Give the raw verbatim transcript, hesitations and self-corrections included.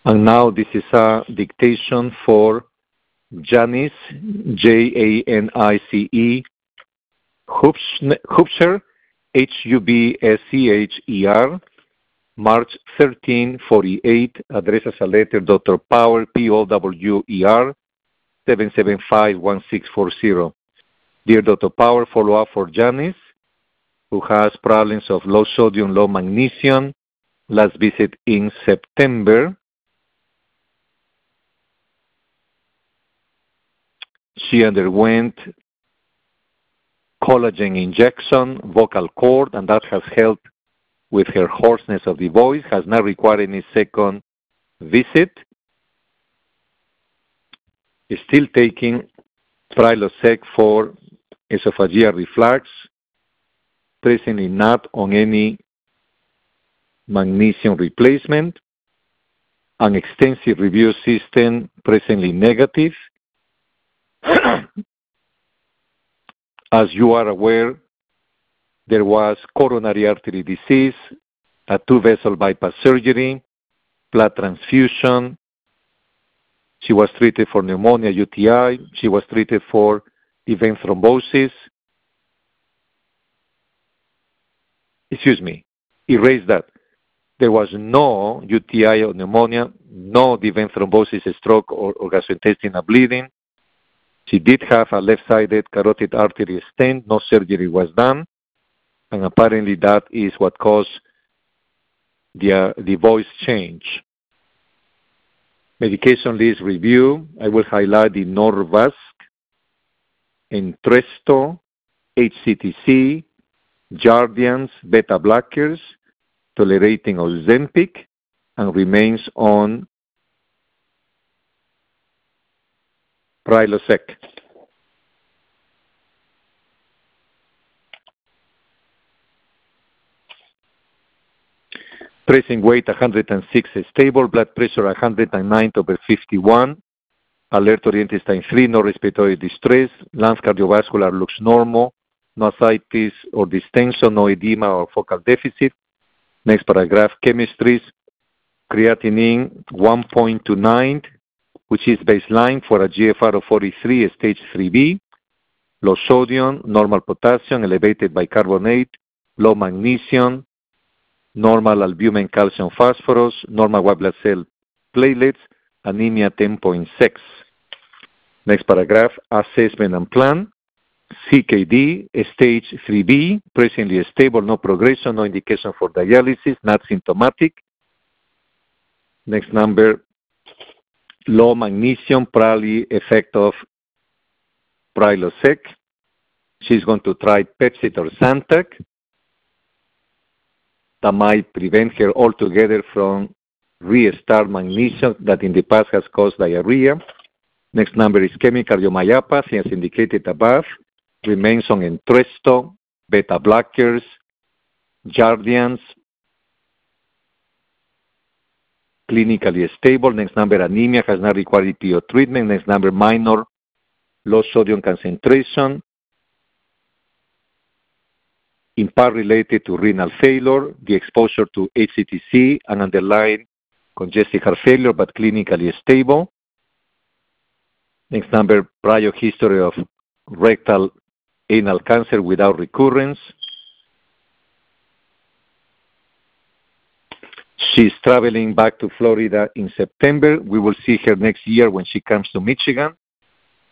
And now this is a dictation for Janice, J A N I C E, Hubscher, H U B S C H E R, March thirteen forty-eight, address as a letter, Doctor Power, P O W E R, seven seven five one six four zero. Dear Doctor Power, follow-up for Janice, who has problems of low sodium, low magnesium, last visit in September. She underwent collagen injection, vocal cord, and that has helped with her hoarseness of the voice, has not required any second visit. Is still taking Prilosec for esophageal reflux, presently not on any magnesium replacement. An extensive review system, presently negative. As you are aware, there was coronary artery disease, a two-vessel bypass surgery, blood transfusion. She was treated for pneumonia, U T I. She was treated for event thrombosis. Excuse me, erase that. There was no U T I or pneumonia, no event thrombosis, stroke, or, or gastrointestinal bleeding. She did have a left-sided carotid artery stent. No surgery was done. And apparently that is what caused the, uh, the voice change. Medication list review. I will highlight the Norvasc, Entresto, H C T C, Jardiance, beta blockers, tolerating Ozempic, and remains on Prilosec. Tracing weight one hundred six stable, blood pressure one hundred nine over fifty-one, alert oriented time three, no respiratory distress, lungs cardiovascular looks normal, no ascites or distension, no edema or focal deficit. Next paragraph, chemistries, creatinine one point two nine, which is baseline for a G F R of forty-three, stage three B, low sodium, normal potassium, elevated bicarbonate, low magnesium, normal albumin, calcium, phosphorus, normal white blood cell platelets, anemia ten point six. Next paragraph, assessment and plan. C K D, stage three B, presently stable, no progression, no indication for dialysis, not symptomatic. Next number, low magnesium, probably effect of Prilosec. She's going to try Pepcid or Zantac. That might prevent her altogether from restart magnesium that in the past has caused diarrhea. Next number is ischemic cardiomyopathy, as indicated above. Remains on Entresto, beta blockers, Jardiance, clinically stable. Next number, anemia, has not required E P O treatment. Next number, minor low sodium concentration, in part related to renal failure, the exposure to H C T C, and underlying congestive heart failure, but clinically stable. Next number, prior history of rectal anal cancer without recurrence. She's traveling back to Florida in September. We will see her next year when she comes to Michigan.